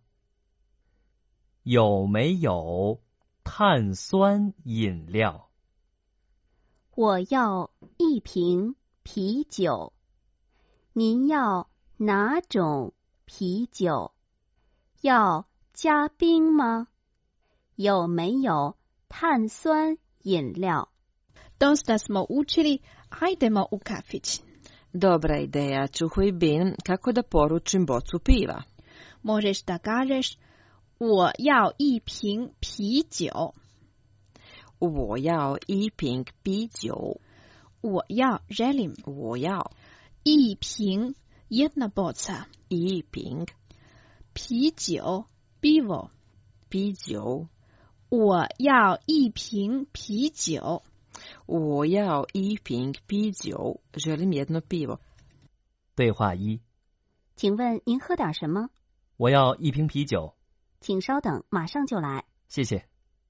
有没有碳酸饮料？ 我要一瓶啤酒。您要哪种啤酒？要加冰吗？有没有碳酸饮料？ Dosta smo učili, hajdemo u kafić. Dobra ideja, čuhuj bin, kako da poručim bocu piva. Možeš da kažeš, 我要一瓶啤酒。 我要一瓶啤酒。 我要 želim。 我要一瓶 jedna boca。 一瓶啤酒 pivo。 啤酒。 我要一瓶啤酒。 我要一瓶啤酒。želim jedno pivo。 对话一： 请问您喝点什么？ 我要一瓶啤酒。 请稍等，马上就来。 谢谢。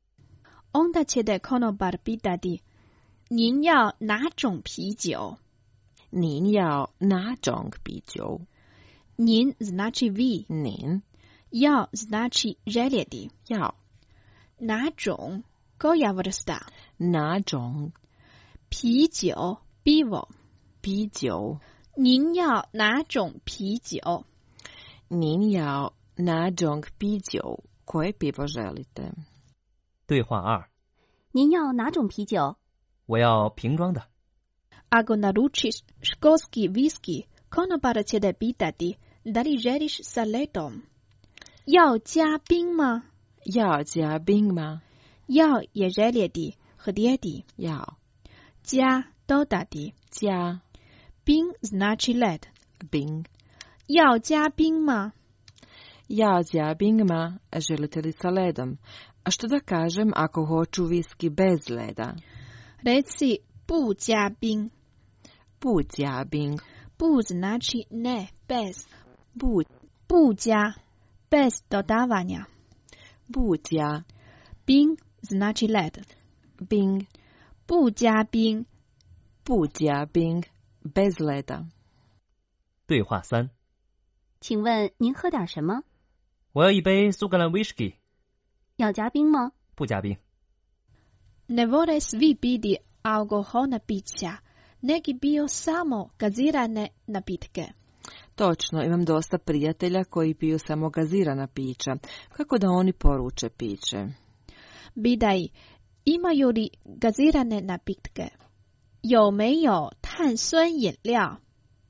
Onda ćete konobar pitati, 您要哪种啤酒？ 您要哪种啤酒？ 您 znači vi。 您。 要 znači željeti。 要。 哪种 koja vrsta？ 哪种？ 啤酒 pivo。 啤酒。 您要哪种啤酒？ 您要哪种啤酒？ koje pivo želite？ 对话二： 您要哪种啤酒？ 我要瓶装的。 Ako naručiš školski whisky, konobar će te pitati, da li želiš sa ledom？ 要加冰吗？ 要加冰吗？ 要也 željeti htjeti。 要。 加 dodati。 加。 冰 znači led。 冰。 要加冰吗？ 要加冰吗？ Želite li sa ledom? A što da kažem ako hoću viski bez leda? Reci 不加冰。 不加冰。 不 znači ne, bez。 不加 bez dodavanja。 不加。 冰 znači led。 冰。 不加冰。 不加冰 bez leda。 对话三： 请问您喝点什么？ 我要一杯苏格兰 whisky。 要加冰吗？ 不加冰。 Ne vole svi piti alkoholna pića, neki piju samo gazirane napitke. Točno, imam dosta prijatelja koji piju samo gazirana pića. Kako da oni poruče piće? Bidaj, imaju li gazirane napitke? 有没有碳酸饮料？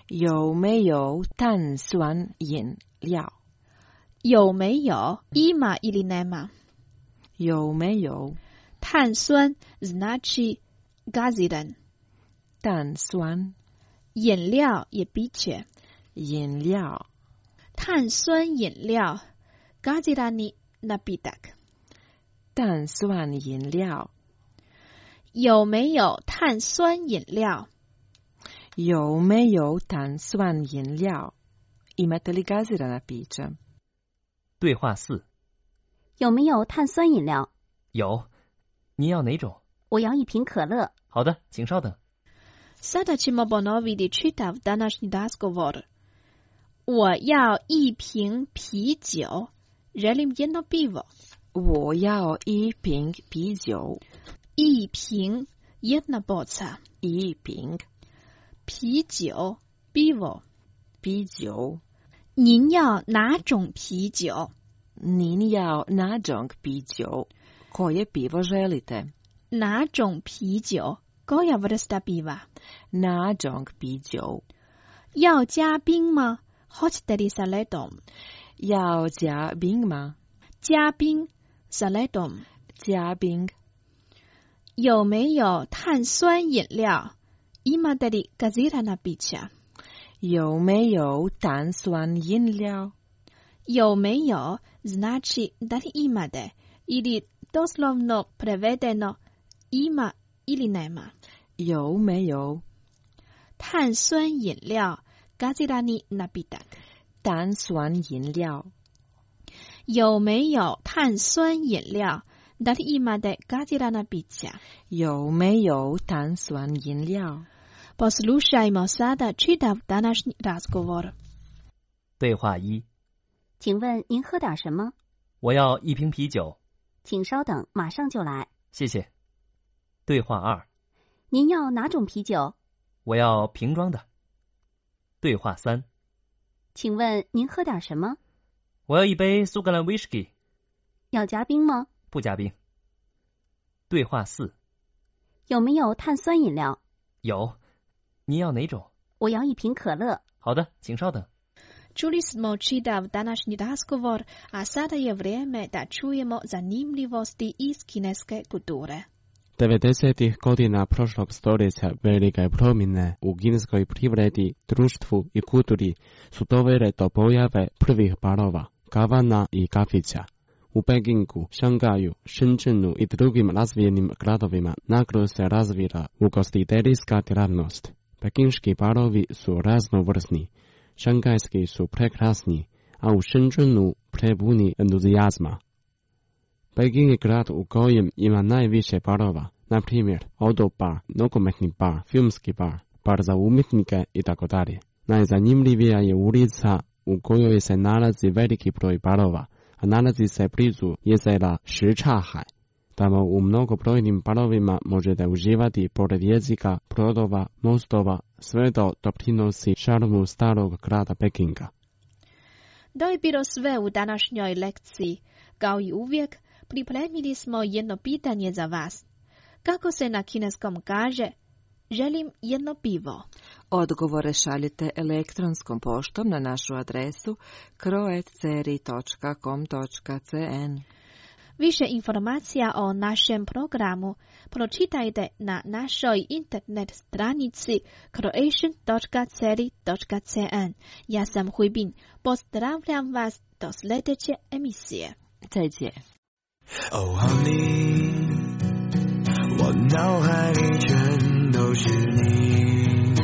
有没有碳酸饮料？ 有没有 ima ili nema？ 有没有碳酸 znači gaziran。 碳酸饮料也piće。 饮料。 碳酸饮料 gazirani napitak。 碳酸饮料。 有没有碳酸饮料？ 有没有碳酸饮料？ Imate li gazirana pića？ 对话4。 有没有碳酸饮料？ 有。你要哪种？ 我要一瓶可乐。 好的，请稍等。 Sada ćemo ponoviti čitav današnji razgovor. 我要一瓶啤酒。Želim jedno pivo. 我要一瓶啤酒。 一瓶 jedna boca. 一瓶啤酒 pivo. 啤酒。 您要哪种啤酒？ 您要哪种啤酒？ Koje pivo želite？ 哪种啤酒 koja vrsta piva？ 哪种啤酒？ 要加冰吗？ Hoćete li sa ledom？ 要加冰吗？ 加冰 sa ledom。 加冰。 有没有碳酸饮料？ Imate li gazirana pića？ 有没有碳酸饮料？ 有没有 znači da li imate ili doslovno prevedeno ima ili nema。 有没有碳酸饮料 gazirani napitak？ 碳酸饮料。 有没有碳酸饮料 da li imate gazirana pića？ 有没有碳酸饮料？ Poslušajmo sada čitav današnji razgovor。 对话1。 请问您喝点什么？ 我要一瓶啤酒。 请稍等，马上就来。 谢谢。对话2。 您要哪种啤酒？ 我要瓶装的。对话3。 请问您喝点什么？ 我要一杯苏格兰威士忌。 要加冰吗？ 不加冰。对话4。 有没有碳酸饮料？ 有。你要哪种？ 我要一瓶可乐。 好的，请稍等。 Čuli smo čitav današnji razgovor, a sada je vrijeme da čujemo zanimljivosti iz kineske kulture. 90-ih godina prošlog stoljeća velike promjene u kineskoj privredi, društvu i kulturi su dovele do pojave prvih barova, kavana i kafića. U Pekingu, Šangaju, Shenzhenu i drugim razvijenim gradovima naglo se razvila ugostiteljska djelatnost. Pekinški barovi su raznovrsni, šangajski su prekrasni, a u Shenzhenu prepuni entuzijazma. Peking je grad u kojem ima najviše barova, na primjer auto bar, nogometni bar, filmski bar, bar za umjetnike itd. Najzanimljivija je ulica u kojoj se nalazi veliki broj barova, a nalazi se blizu jezera Shichahai. Tamo u mnogobrojnim barovima možete uživati pored jezika, brodova, mostova, sve to doprinosi šarmu starog grada Pekinga. To je bilo sve u današnjoj lekciji. Kao i uvijek, pripremili smo jedno pitanje za vas. Kako se na kineskom kaže, želim jedno pivo? Odgovore šaljite elektronskom poštom na našu adresu kroat@ceri.com.cn. Više informacija o našem programu pročitajte na našoj internet stranici croatian.ceri.cn. Ja sam Huibin. Pozdravljam vas do sljedeće emisije. 再见。 Oh honey， 我脑海里全都是你，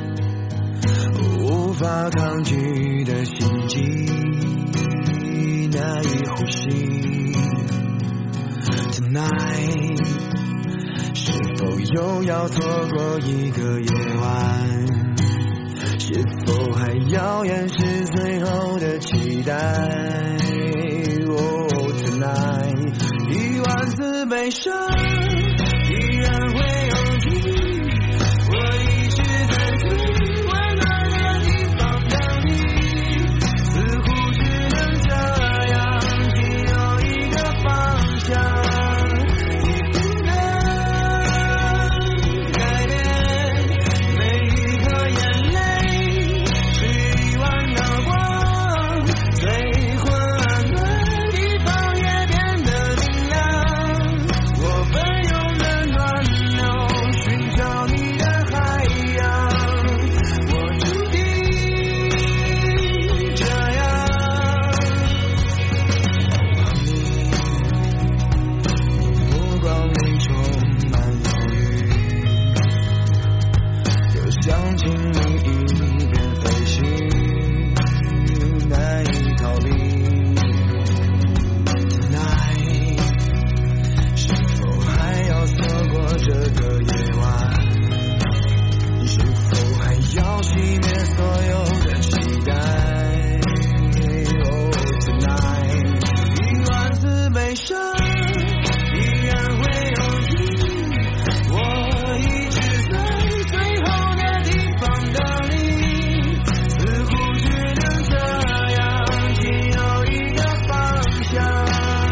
无法抗拒的心悸，难以呼吸。Tonight， 是否又要错过一个夜晚？是否还遥远是最后的期待？Oh tonight， 1万次悲伤依然会涌起，我一直在最温暖的地方等你，似乎只能这样，只有一个方向。改变每一颗眼泪。 生，依然会有你。我一直在最后的地方等你，似乎只能这样，仅有一个方向。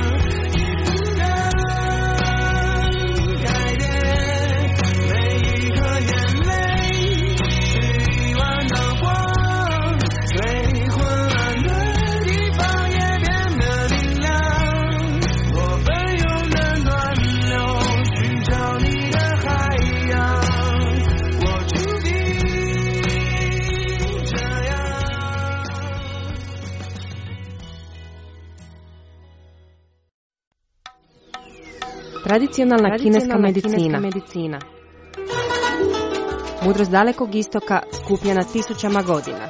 Tradicionalna kineska medicina. Mudrost dalekog istoka skupljena tisućama godina.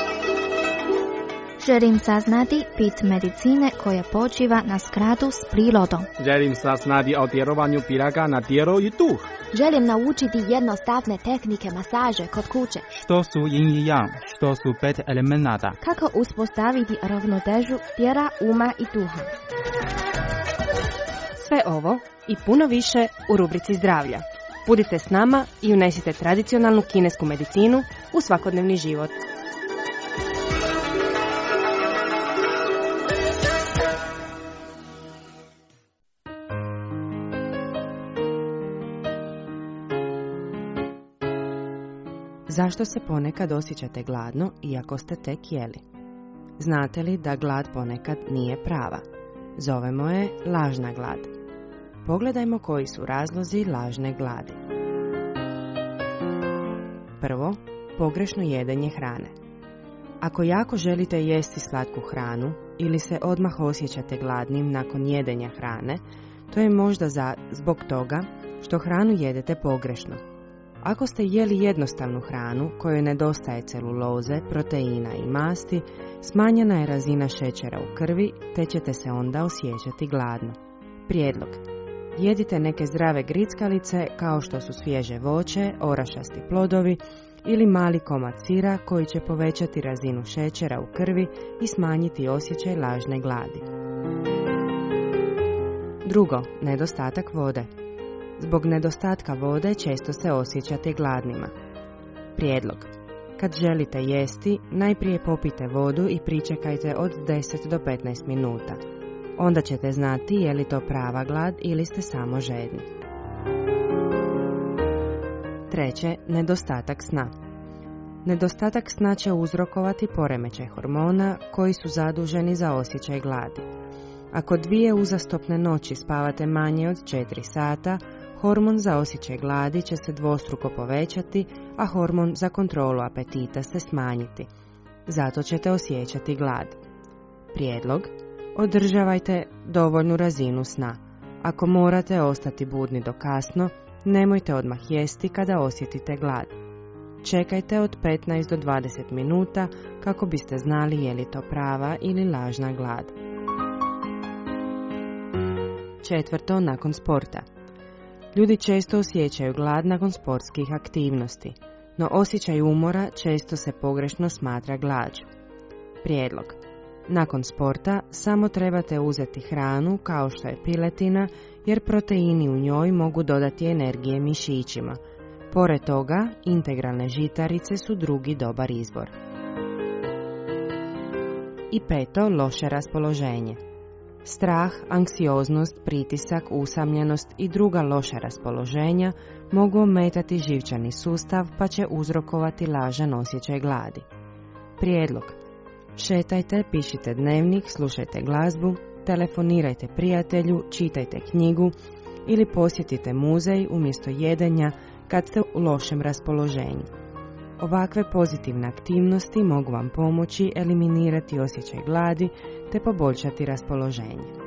Želim saznati bit medicine koja počiva na skladu s prirodom. Želim saznati o djelovanju piraka na tijelo i duh. Želim naučiti jednostavne tehnike masaže kod kuće. Što su yin i yang? Što su 5 elemenata? Kako uspostaviti ravnotežu tijela, uma i duha. Sve ovo i puno više u rubrici zdravlja. Budite s nama i unesite tradicionalnu kinesku medicinu u svakodnevni život. Zašto se ponekad osjećate gladno iako ste tek jeli? Znate li da glad ponekad nije prava? Zovemo je lažna glad. Pogledajmo koji su razlozi lažne gladi. Prvo, pogrešno jedenje hrane. Ako jako želite jesti slatku hranu ili se odmah osjećate gladnim nakon jedenja hrane, to je možda zbog toga što hranu jedete pogrešno. Ako ste jeli jednostavnu hranu kojoj nedostaje celuloze, proteina i masti, smanjena je razina šećera u krvi, te ćete se onda osjećati gladno. Prijedlog. Jedite neke zdrave grickalice kao što su svježe voće, orašasti plodovi ili mali komad sira koji će povećati razinu šećera u krvi i smanjiti osjećaj lažne gladi. Drugo, nedostatak vode. Zbog nedostatka vode često se osjećate gladnima. Prijedlog. Kad želite jesti, najprije popijte vodu i pričekajte od 10 do 15 minuta. Onda ćete znati je li to prava glad ili ste samo žedni. Treće, nedostatak sna. Nedostatak sna će uzrokovati poremećaj hormona koji su zaduženi za osjećaj gladi. Ako 2 uzastopne noći spavate manje od 4 sata, hormon za osjećaj gladi će se dvostruko povećati, a hormon za kontrolu apetita se smanjiti. Zato ćete osjećati glad. Prijedlog. Održavajte dovoljnu razinu sna. Ako morate ostati budni do kasno, nemojte odmah jesti kada osjetite glad. Čekajte od 15 do 20 minuta kako biste znali je li to prava ili lažna glad. Četvrto, nakon sporta. Ljudi često osjećaju glad nakon sportskih aktivnosti, no osjećaj umora često se pogrešno smatra glađu. Prijedlog. Nakon sporta samo trebate uzeti hranu kao što je piletina, jer proteini u njoj mogu dodati energije mišićima. Pored toga, integralne žitarice su drugi dobar izbor. I peto, loše raspoloženje. Strah, anksioznost, pritisak, usamljenost i druga loša raspoloženja mogu ometati živčani sustav pa će uzrokovati lažan osjećaj gladi. Prijedlog. Šetajte, pišite dnevnik, slušajte glazbu, telefonirajte prijatelju, čitajte knjigu ili posjetite muzej umjesto jedenja kad ste u lošem raspoloženju. Ovakve pozitivne aktivnosti mogu vam pomoći eliminirati osjećaj gladi te poboljšati raspoloženje.